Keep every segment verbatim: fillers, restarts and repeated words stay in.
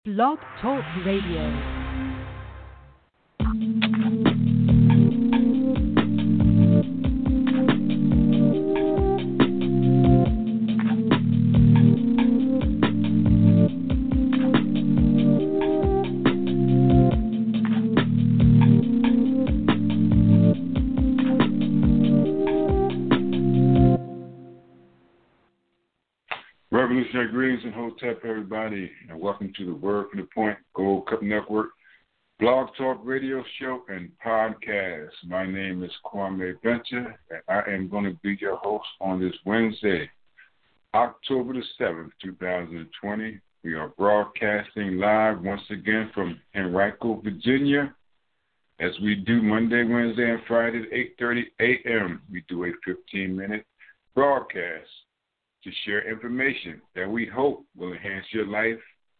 Blog Talk Radio. Revolutionary greetings and hotep, everybody, and welcome to the Word from the Point Gold Cup Network Blog Talk Radio Show and Podcast. My name is Kwame Venture, and I am going to be your host on this Wednesday, October the seventh, two thousand twenty. We are broadcasting live once again from Henrico, Virginia, as we do Monday, Wednesday, and Friday at eight thirty a.m. We do a fifteen-minute broadcast to share information that we hope will enhance your life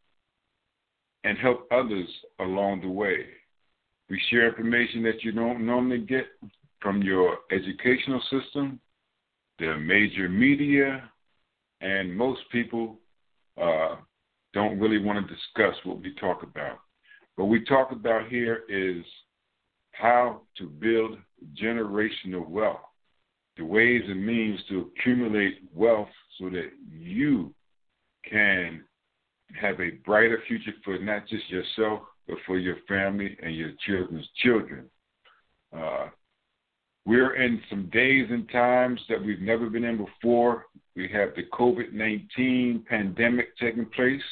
and help others along the way. We share information that you don't normally get from your educational system, the major media, and most people uh, don't really want to discuss what we talk about. What we talk about here is how to build generational wealth, the ways and means to accumulate wealth so that you can have a brighter future for not just yourself, but for your family and your children's children. Uh, we're in some days and times that we've never been in before. We have the COVID nineteen pandemic taking place.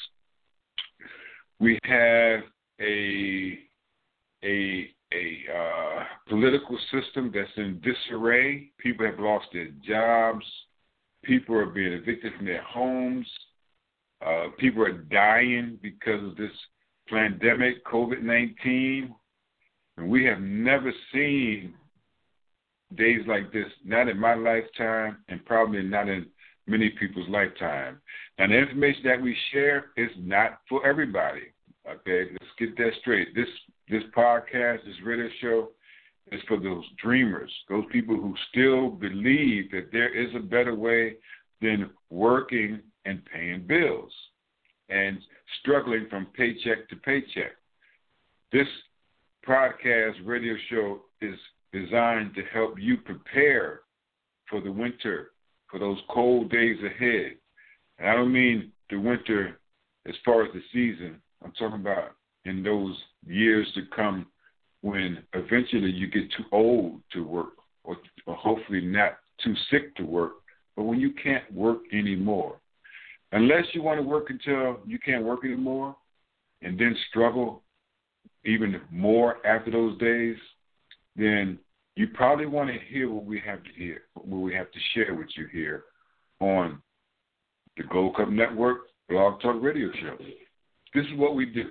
We have a a a uh, political system that's in disarray. People have lost their jobs. People are being evicted from their homes. Uh, people are dying because of this pandemic, COVID nineteen. And we have never seen days like this, not in my lifetime and probably not in many people's lifetime. And the information that we share is not for everybody. Okay, let's get that straight. This this podcast, this radio show, is for those dreamers, those people who still believe that there is a better way than working and paying bills and struggling from paycheck to paycheck. This podcast radio show is designed to help you prepare for the winter, for those cold days ahead. And I don't mean the winter as far as the season. I'm talking about in those years to come when eventually you get too old to work or, or hopefully not too sick to work, but when you can't work anymore. Unless you want to work until you can't work anymore and then struggle even more after those days, then you probably want to hear what we have to hear, what we have to share with you here on the Gold Cup Network Blog Talk Radio Show. This is what we do.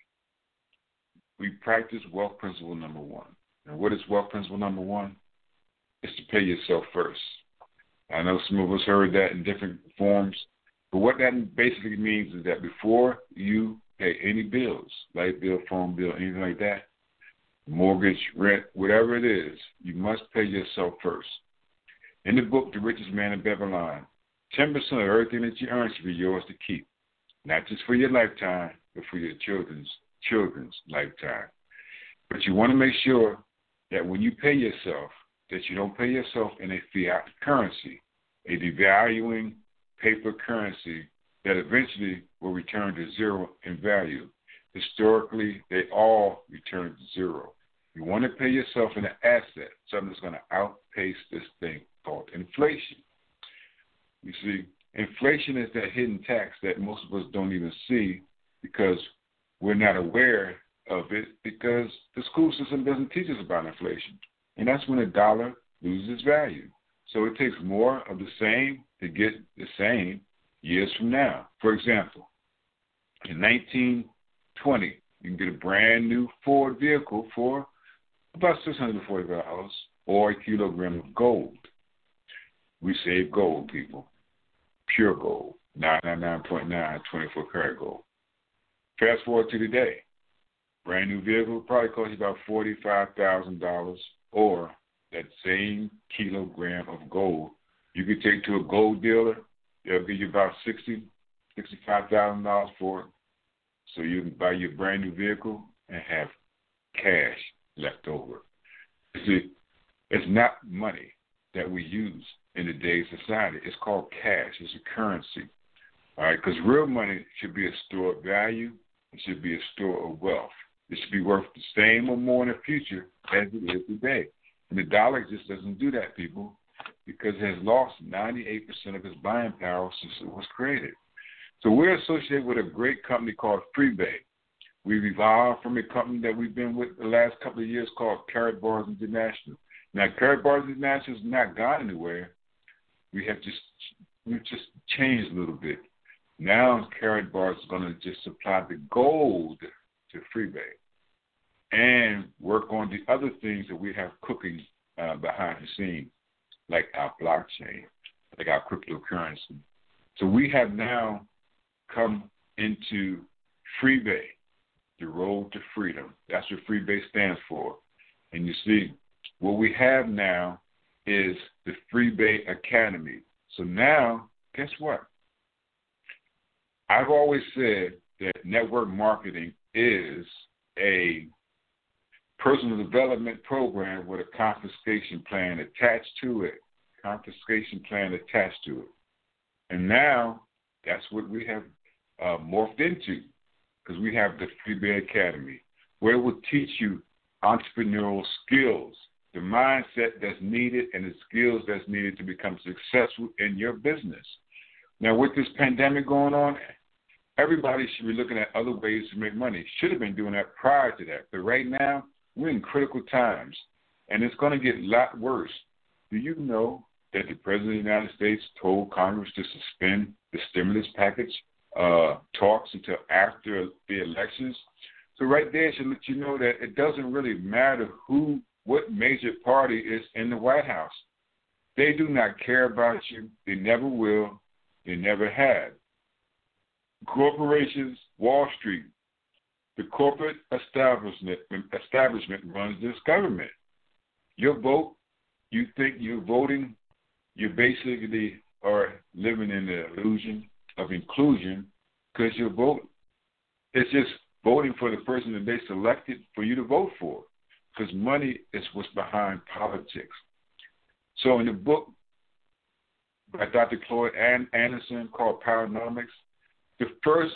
We practice wealth principle number one. And what is wealth principle number one? It's to pay yourself first. I know some of us heard that in different forms, but what that basically means is that before you pay any bills, light bill, phone bill, anything like that, mortgage, rent, whatever it is, you must pay yourself first. In the book, The Richest Man in Babylon, ten percent of everything that you earn should be yours to keep, not just for your lifetime, but for your children's children's lifetime. But you want to make sure that when you pay yourself, that you don't pay yourself in a fiat currency, a devaluing paper currency that eventually will return to zero in value. Historically, they all return to zero. You want to pay yourself in an asset, something that's going to outpace this thing called inflation. You see, inflation is that hidden tax that most of us don't even see because we're not aware of it because the school system doesn't teach us about inflation. And that's when a dollar loses value. So it takes more of the same to get the same years from now. For example, in nineteen twenty, you can get a brand new Ford vehicle for about six hundred forty dollars or a kilogram of gold. We save gold, people. Pure gold, nine ninety-nine point nine, twenty-four karat gold. Fast forward to today. Brand new vehicle probably costs you about forty-five thousand dollars, or that same kilogram of gold you could take to a gold dealer. They'll give you about sixty thousand dollars, sixty-five thousand dollars for it. so you can buy your brand new vehicle and have cash left over. See, it's not money that we use in today's society. It's called cash. It's a currency. All right, because real money should be a store of value. It should be a store of wealth. It should be worth the same or more in the future as it is today. And the dollar just doesn't do that, people, because it has lost ninety-eight percent of its buying power since it was created. So we're associated with a great company called Freebay. We've evolved from a company that we've been with the last couple of years called Karatbars International. Now, Karatbars International has not gone anywhere. We have just we've just changed a little bit. Now, Karatbars is going to just supply the gold to Freebay and work on the other things that we have cooking uh, behind the scenes, like our blockchain, like our cryptocurrency. So we have now come into Freebay, the road to freedom. That's what Freebay stands for. And you see, what we have now is the Freebay Academy. So now, guess what? I've always said that network marketing is a personal development program with a confiscation plan attached to it. Confiscation plan attached to it. And now that's what we have uh, morphed into, because we have the Freebay Academy, where it will teach you entrepreneurial skills, the mindset that's needed and the skills that's needed to become successful in your business. Now, with this pandemic going on, everybody should be looking at other ways to make money. Should have been doing that prior to that. But right now, we're in critical times, and it's going to get a lot worse. Do you know that the President of the United States told Congress to suspend the stimulus package uh, talks until after the elections? So right there should let you know that it doesn't really matter who, what major party is in the White House. They do not care about you. They never will. They never have. Corporations, Wall Street, the corporate establishment establishment runs this government. Your vote, you think you're voting, you basically are living in the illusion of inclusion, because your vote is just voting for the person that they selected for you to vote for, because money is what's behind politics. So in the book by Doctor Claude Anderson called Powernomics, the first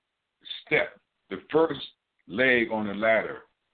step, the first leg on the ladder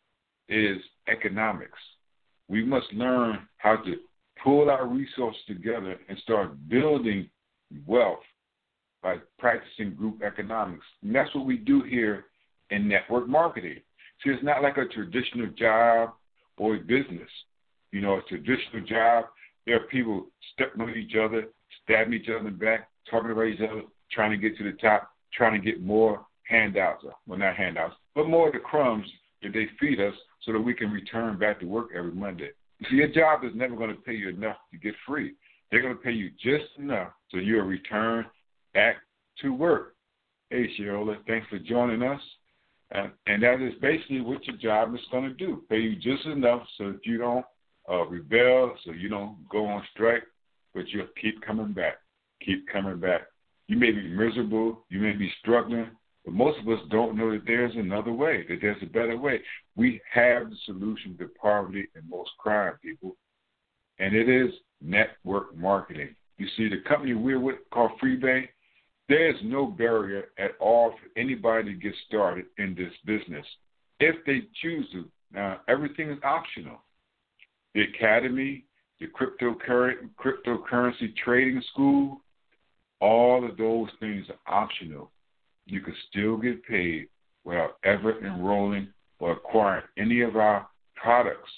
is economics. We must learn how to pull our resources together and start building wealth by practicing group economics. And that's what we do here in network marketing. See, it's not like a traditional job or a business. You know, a traditional job, there are people stepping on each other, stabbing each other in the back, talking about each other, trying to get to the top, trying to get more handouts, well, not handouts, but more of the crumbs that they feed us so that we can return back to work every Monday. You see, your job is never going to pay you enough to get free. They're going to pay you just enough so you'll return back to work. Hey, Sherola, thanks for joining us. Uh, and that is basically what your job is going to do, pay you just enough so that you don't uh, rebel, so you don't go on strike, but you'll keep coming back, keep coming back. You may be miserable, you may be struggling, but most of us don't know that there's another way, that there's a better way. We have the solution to poverty and most crime, people, and it is network marketing. You see, the company we're with called Freebay, there's no barrier at all for anybody to get started in this business if they choose to. Now, everything is optional. The academy, the cryptocurrency, cryptocurrency trading school, all of those things are optional. You can still get paid without ever enrolling or acquiring any of our products.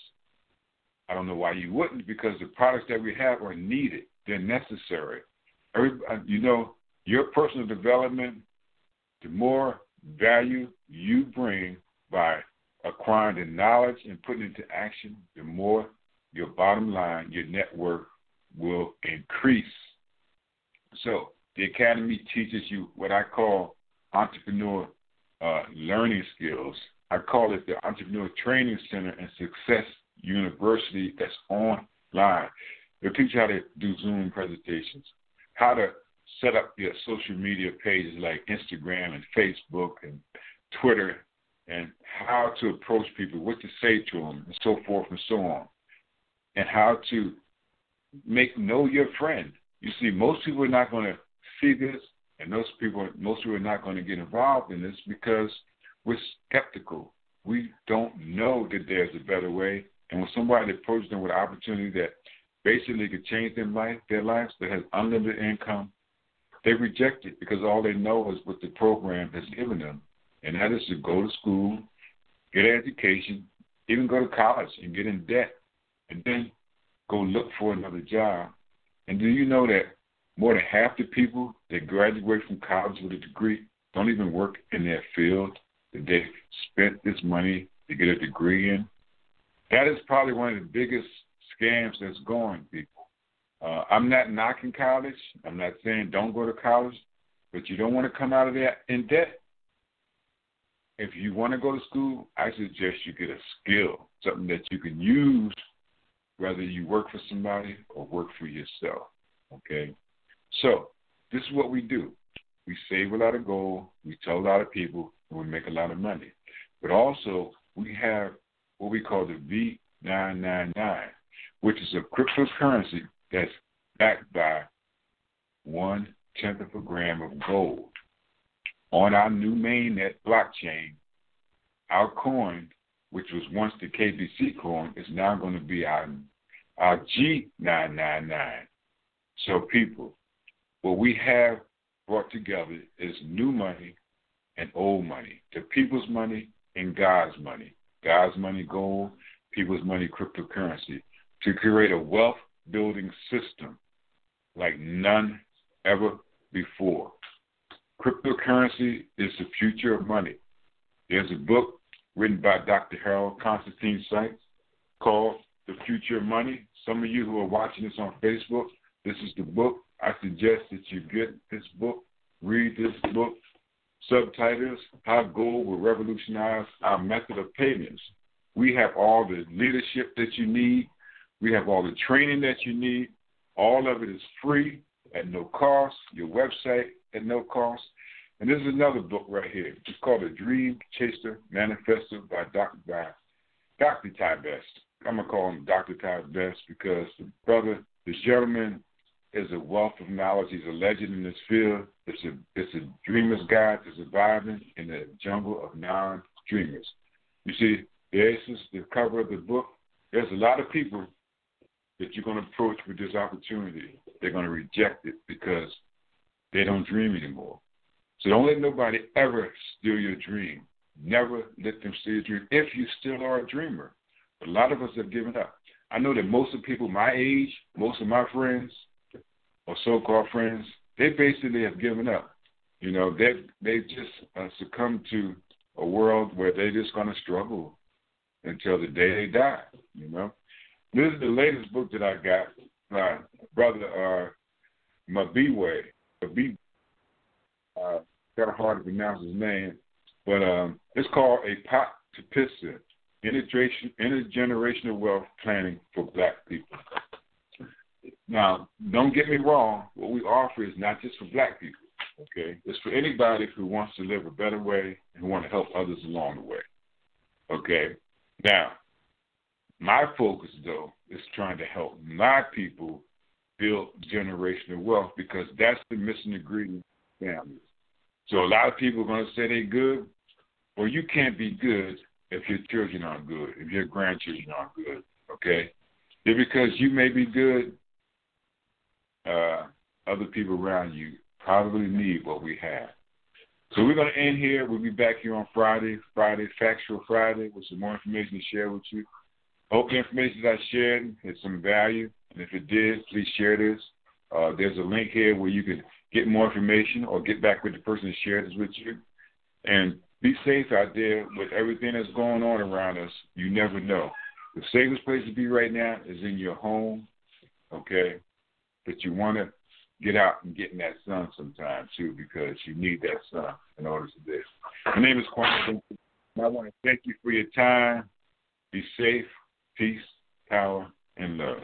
I don't know why you wouldn't, because the products that we have are needed. They're necessary. Every, you know, your personal development, the more value you bring by acquiring the knowledge and putting it into action, the more your bottom line, your net worth will increase. So the Academy teaches you what I call entrepreneur uh, learning skills. I call it the Entrepreneur Training Center and Success University that's online. They'll teach you how to do Zoom presentations, how to set up your social media pages like Instagram and Facebook and Twitter, and how to approach people, what to say to them, and so forth and so on, and how to make know your friend. You see, most people are not going to see this, and those people, most people are not going to get involved in this because we're skeptical. We don't know that there's a better way, and when somebody approaches them with an opportunity that basically could change their life, their lives, that has unlimited income, they reject it because all they know is what the program has given them, and that is to go to school, get an education, even go to college and get in debt, and then go look for another job. And do you know that more than half the people that graduate from college with a degree don't even work in their field that they spent this money to get a degree in? That is probably one of the biggest scams that's going, people. Uh, I'm not knocking college. I'm not saying don't go to college, but you don't want to come out of there in debt. If you want to go to school, I suggest you get a skill, something that you can use whether you work for somebody or work for yourself, okay? So this is what we do. We save a lot of gold, we tell a lot of people, and we make a lot of money. But also, we have what we call the V nine nine nine, which is a cryptocurrency that's backed by one-tenth of a gram of gold. On our new mainnet blockchain, our coin, which was once the K B C coin, is now going to be our, our G nine nine nine. So people, what we have brought together is new money and old money, the people's money and God's money. God's money gold, people's money cryptocurrency, to create a wealth-building system like none ever before. Cryptocurrency is the future of money. There's a book written by Doctor Harold Constantine Sykes called The Future of Money. Some of you who are watching this on Facebook, this is the book. I suggest that you get this book, read this book. Subtitles, How Gold Will Revolutionize Our Method of Payments. We have all the leadership that you need. We have all the training that you need. All of it is free at no cost. Your website at no cost. And this is another book right here. It's called The Dream Chaser Manifesto by Doctor by Doctor Ty Best. I'm going to call him Doctor Ty Best because the brother, this gentleman, is a wealth of knowledge. He's a legend in this field. It's a, it's a dreamer's guide to surviving in the jungle of non-dreamers. You see, this is the cover of the book. There's a lot of people that you're going to approach with this opportunity. They're going to reject it because they don't dream anymore. So don't let nobody ever steal your dream. Never let them steal your dream if you still are a dreamer. A lot of us have given up. I know that most of the people my age, most of my friends, or so-called friends, they basically have given up. You know, they they just uh, succumbed to a world where they're just going to struggle until the day they die, you know. This is the latest book that I got. My brother, uh, Mabiwe, Mabiwe, uh, kind of hard to pronounce his name, but um, it's called A Pot to Piss In, Intergeneration, Intergenerational Wealth Planning for Black People. Now, don't get me wrong. What we offer is not just for black people, okay? It's for anybody who wants to live a better way and who want to help others along the way, okay? Now, my focus, though, is trying to help my people build generational wealth because that's the missing ingredient in families. So a lot of people are going to say they're good. Well, you can't be good if your children aren't good, if your grandchildren aren't good, okay? Just because you may be good, Uh, other people around you probably need what we have. So we're going to end here. We'll be back here on Friday, Friday, Factual Friday, with some more information to share with you. I hope the information that I shared had some value, and if it did, please share this. Uh, there's a link here where you can get more information or get back with the person that shared this with you. And be safe out there with everything that's going on around us. You never know. The safest place to be right now is in your home, okay? But you want to get out and get in that sun sometime, too, because you need that sun in order to live. My name is Kwame. I want to thank you for your time. Be safe, peace, power, and love.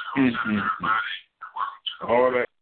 Mm-hmm. All that